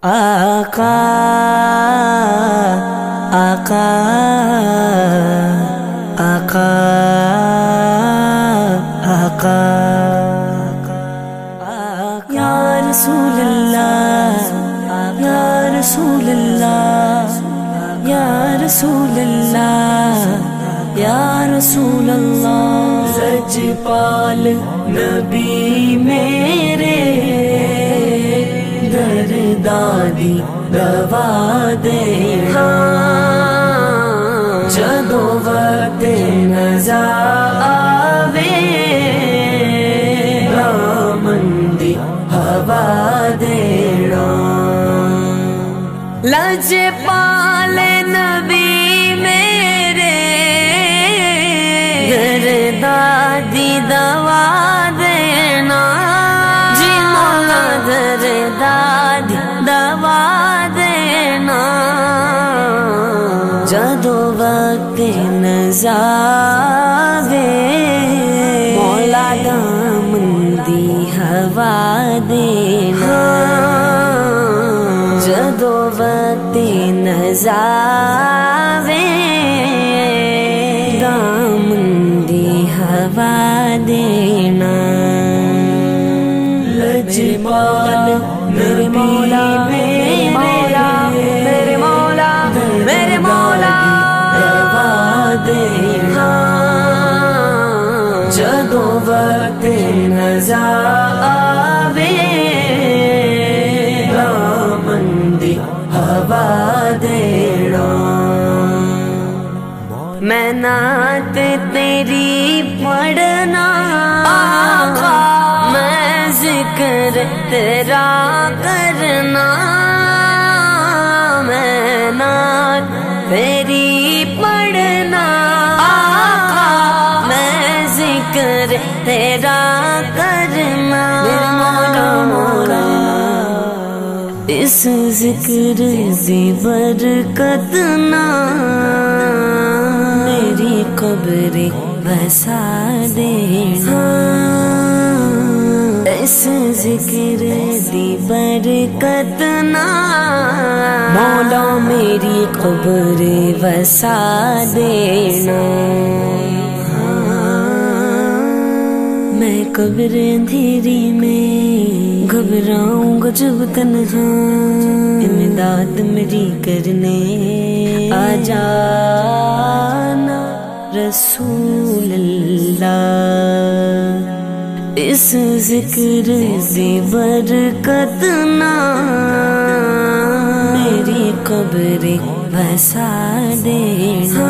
آقا آقا آقا آقا یا رسول اللہ یا رسول اللہ یا رسول اللہ یا رسول اللہ لجپال نبی میرے دردادی دوا دینا جدو وقت نزا آوے رامندی ہوا دینا لجپال نبی میرے دردادی دوا دینا جی مولا دردادی دوا دینا جدو وقت نزاوے مولا دامندی ہوا دینا جدو وقت نزاوے دامندی ہوا دینا لجپال میرے مولا میرے مولا میرے مولا میرے مولا دوا دینا جدو وقت نزا آوے رامندی ہوا دینا میں نعت تیری پڑھنا آقا میں ذکر تیرا کرنا میں نعت تیری پڑھنا آقا میں ذکر تیرا کرنا اس ذکر دی برکت نہ میری قبر بسا دینا اس ذکر دی برکت نہ مولا میری قبر بسا دینا میں قبر اندھیری میں گھبراؤں گا جب تنہا امداد میری کرنے آ جانا رسول اللہ اس ذکر دی برکت نہ میری قبر بسا دینا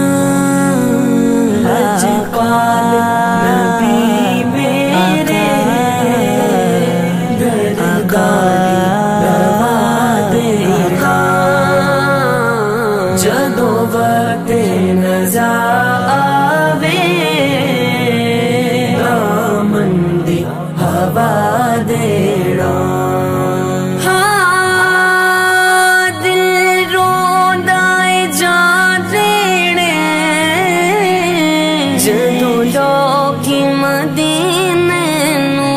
لجپال نبی میرے دردادی دوا دینا جدو وقت نزا آوے رامندی ہوا دینا دل روندائے جان دینے جدو لوکی مدینے نو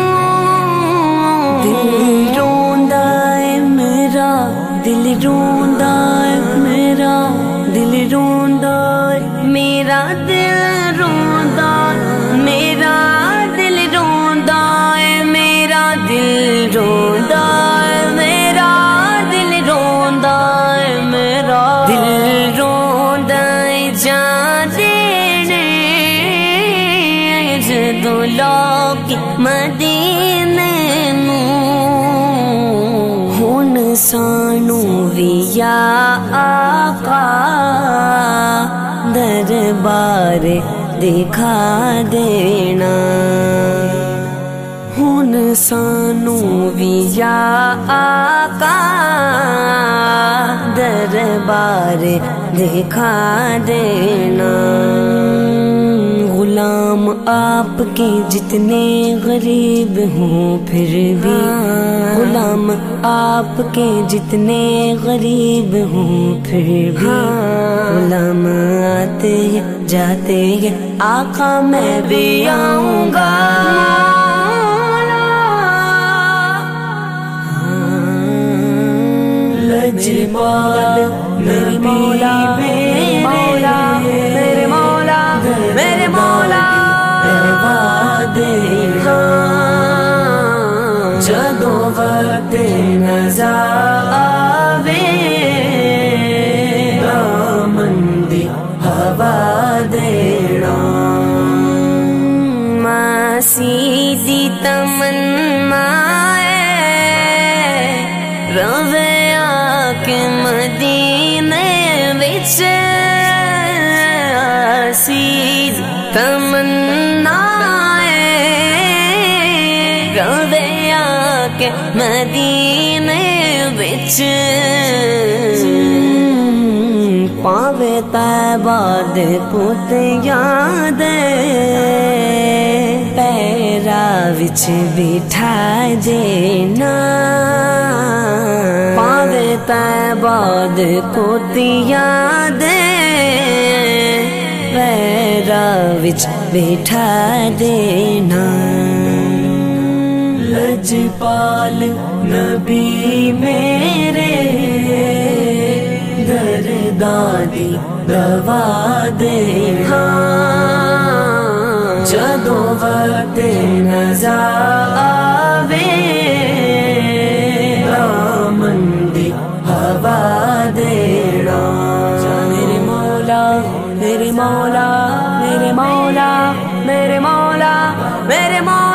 دل روندا ہے میرا دل روندا ہے میرا دل روندا ہے میرا دل روندا میرا دل روندا ہے میرا دل روندا ہے میرا دل روندا ہے میرا دل روندا ہے جان دینے جدو لوکی مدینے نو ہن سانو وی یا آقا دربار دکھا دینا ہن سانو وی یا آقا دربار دکھا دینا غلام آپ کے جتنے غریب ہوں پھر بھی غلام آپ کے جتنے غریب ہوں پھر بھی غلام آتے ہیں جاتے ہیں آقا میں بھی آؤں گا لجپال میرے مولا میرے مولا میرے مولا میرے مولا جدو وقت نظر آوے دامندی ہوا دینا ماسی دی تمنا روے آکے مدینے وچ آسی تمنا روے آکے مدینے وچ پاوے طیبہ دے پوت یاد پیرا وچ بٹھا دینا پاوے طیبہ دے پوت یاد پیرا وچ بٹھا دینا لجپال نبی میرے دردادی دوا دینا جدو وقت نظر آوے دامندی ہوا دینا میرے مولا میرے مولا میرے مولا میرے مولا میرے مولا